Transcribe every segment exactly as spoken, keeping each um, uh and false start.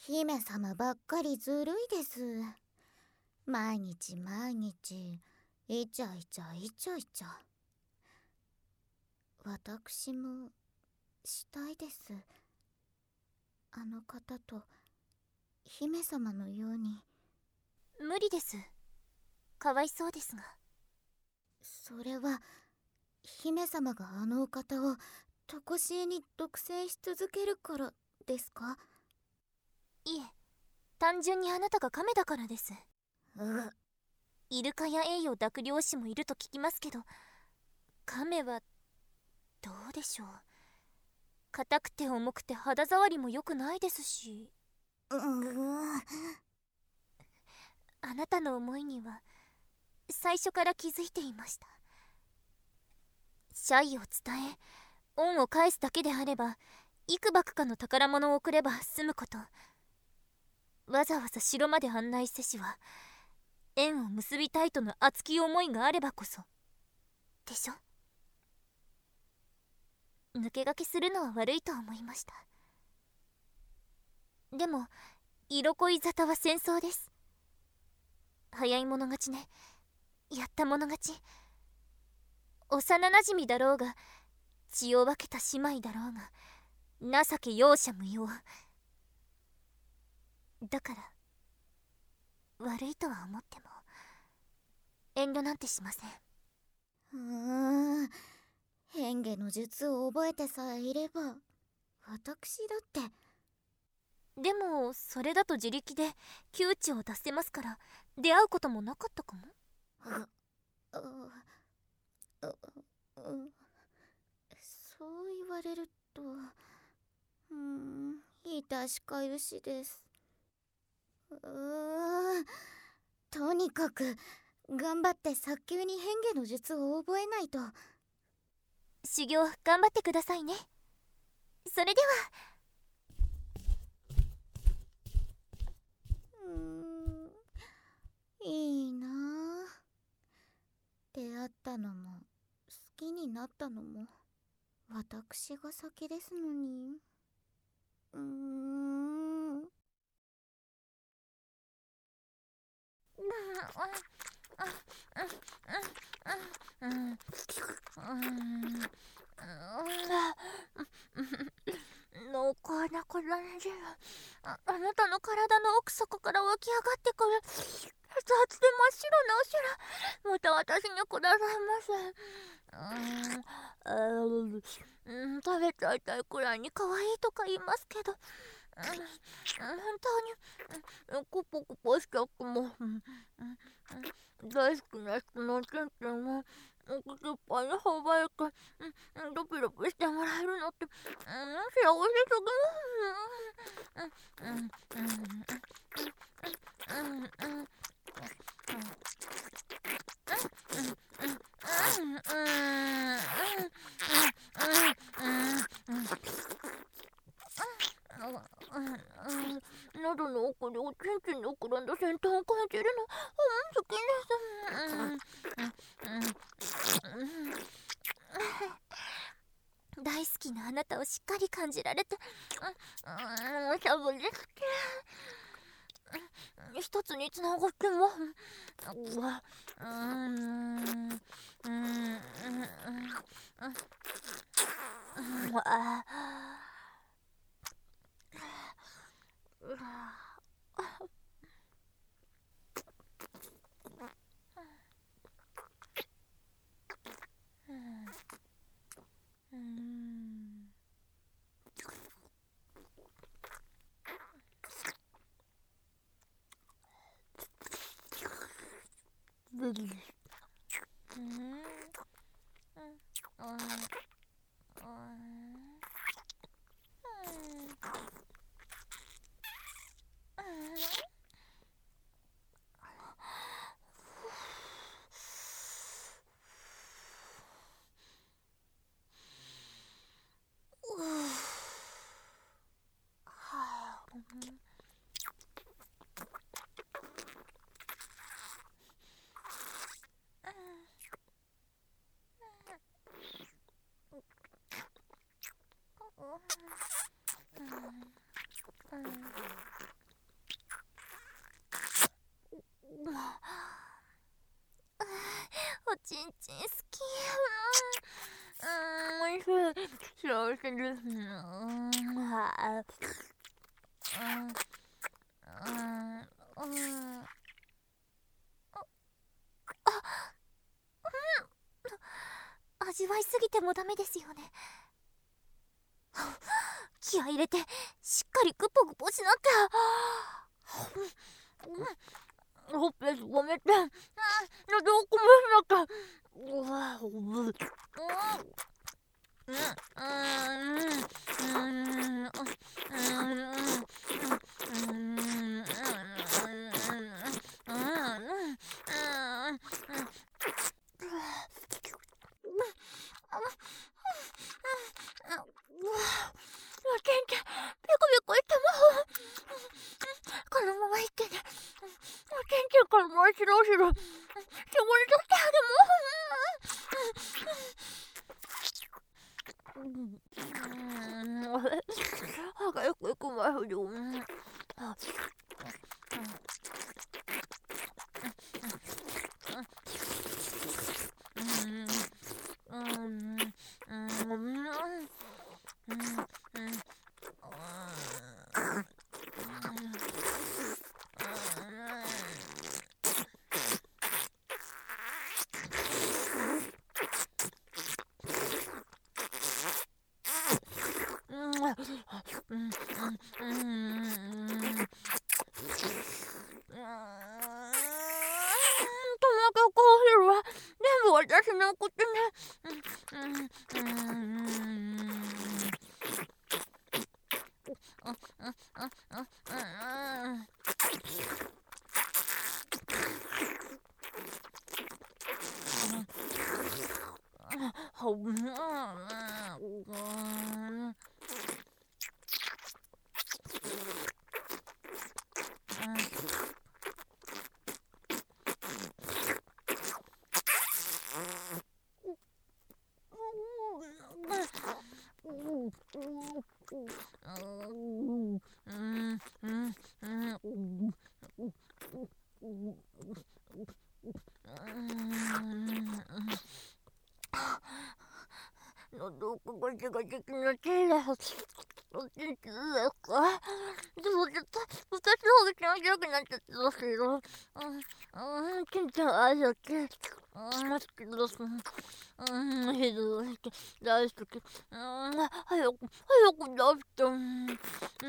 姫様ばっかりずるいです。毎日毎日イチャイチャイチャイチャ。私もしたいです。あの方と姫様のように。 無理です。かわいそうですが。 それは姫様があのお方を常しえに独占し続けるからですか？ いえ、単純にあなたが亀だからです。 うイルカやエイを抱く漁師もいると聞きますけど、亀はどうでしょう。硬くて重くて肌触りも良くないですし。 うあなたの思いには最初から気づいていました。謝意を伝え恩を返すだけであれば、幾ばくかの宝物を送れば済むこと。わざわざ城まで案内せしは、縁を結びたいとの熱き思いがあればこそでしょ。抜け駆けするのは悪いと思いました。でも色恋沙汰は戦争です。早い者勝ちね。やった者勝ち。幼なじみだろうが血を分けた姉妹だろうが、情け容赦無用。だから悪いとは思っても遠慮なんてしません。 うーん変化の術を覚えてさえいれば私だって。 でもそれだと自力で窮地を出せますから、出会うこともなかったかも。 ううううそう言われるとうーん致しかゆしです。うーとにかく頑張って早急に変化の術を覚えないと。 修行頑張ってくださいね。それでは。 うーんいいなあ。出会ったのも好きになったのも私が先ですのに。うーん濃厚なこの汁、ああなたの体の奥底から湧き上がってくる熱々で真っ白なお汁、また私にくださいませ。うーん、うん、食べちゃいたいくらいに可愛いとか言いますけど、うん、本当に、うん、コポコポしちゃっても、うんうんうん、大好きな人のチンチンをお口いっぱいに頬張れて、うん、ドピドピしてもらえるのって、うん、幸せすぎる。うんうんうんうんうんうんうん喉の奥でおちんちんの膨らんだ先端を感じるの、好きです。大好きなあなたをしっかり感じられて、うん、しゃぶり好き。一つにつながっても、うわ、うん、うん、うん、うん、うん、あうん。ブリうん、うん、うん、 てる。うんあうんうん味わいすぎてもダメですよね。気合い入れてしっかりグポグポしなきゃ。ほっぺすごめて喉をこぼしなきゃ。うわううん全然ピコピコしてもこのままいってね。全然からもうしろしろ絞り取ってあげも歯がよくよくまいよ。私のことね。うんうんうん喉がガチガチ気持ちいいです。おちんちですか？でも絶対私の方が気持ちよくなっちゃってますけど。うん、うん、ちんちゃん愛だけ。うん、好きです。うん、ひどい。大好き。うん、早く、早く出して。うん、うん、うん、うん。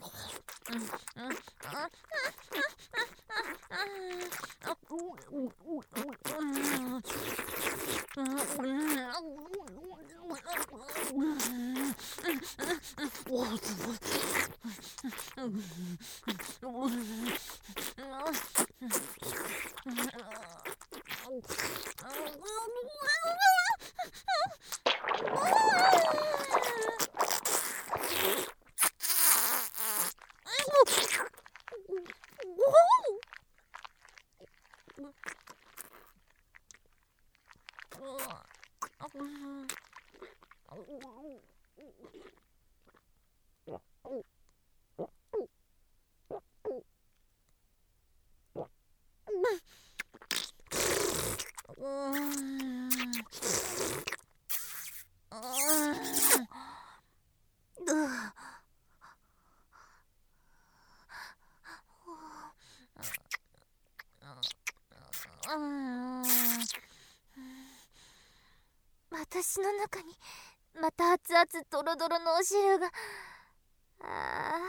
私の中にまた熱々ドロドロのお汁が。あ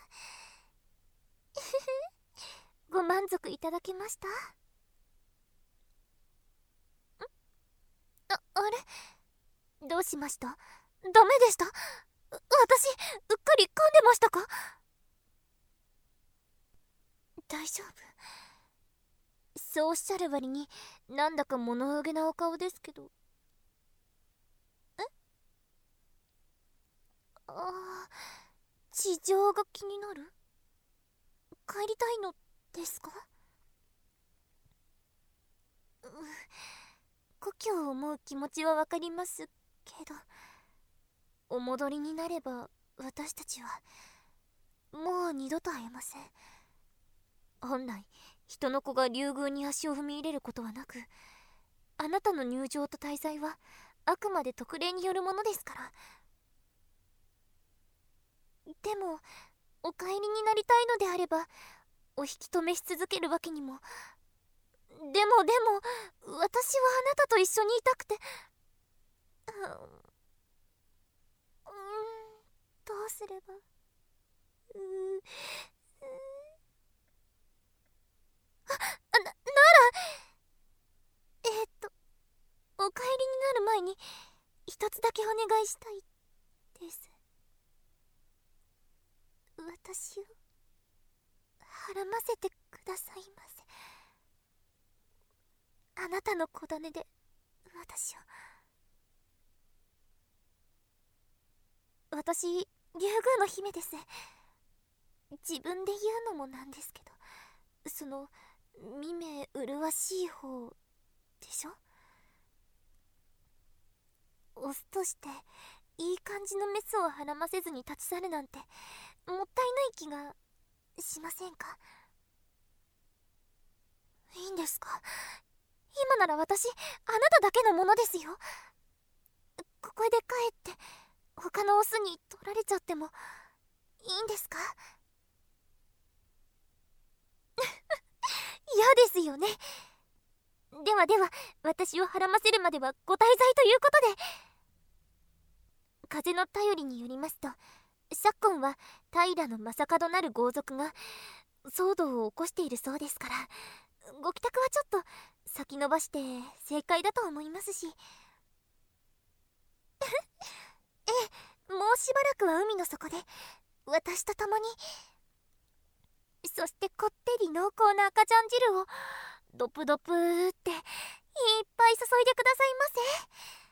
ご満足いただけました？んあ、あれどうしました？ダメでした？私うっかり噛んでましたか？大丈夫。そうおっしゃる割になんだか物憂げなお顔ですけど。えああ、地上が気になる？帰りたいのですか？う故郷を思う気持ちはわかりますけど、お戻りになれば私たちはもう二度と会えません。本来人の子が竜宮に足を踏み入れることはなく、あなたの入場と滞在はあくまで特例によるものですから。 でもお帰りになりたいのであればお引き止めし続けるわけにも。でもでも私はあなたと一緒にいたくて。うーんどうすれば。うーあなならえー、っとお帰りになる前に一つだけお願いしたいです。私をはらませてくださいませ。あなたの子種で私を。私竜宮の姫です。自分で言うのもなんですけど、その見目麗しい方でしょ。オスとしていい感じのメスをはらませずに立ち去るなんてもったいない気がしませんか。いいんですか。今なら私あなただけのものですよ。ここで帰って他のオスに取られちゃってもいいんですか。嫌ですよね。ではでは私をはらませるまではご滞在ということで。風の便りによりますと、昨今は平の正門なる豪族が騒動を起こしているそうですから、ご帰宅はちょっと先延ばして正解だと思いますし。ええ、もうしばらくは海の底で私と共に、そしてこってり濃厚な赤ちゃん汁をドプドプーっていっぱい注いでくださいませ。